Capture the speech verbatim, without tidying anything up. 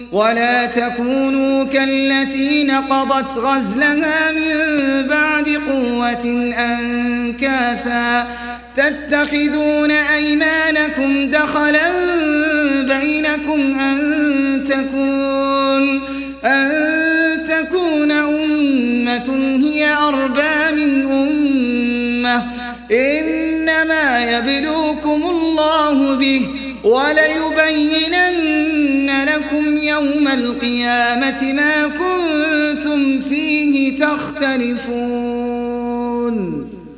ولا تكونوا كالتي نقضت غزلها من بعد قوة أنكاثا تتخذون أيمانكم دخلا بينكم أن تكون أن تكون أمة هي أربى من أمة إنما يبلوكم الله به وليبينن لكم يوم القيامة ما كنتم فيه تختلفون.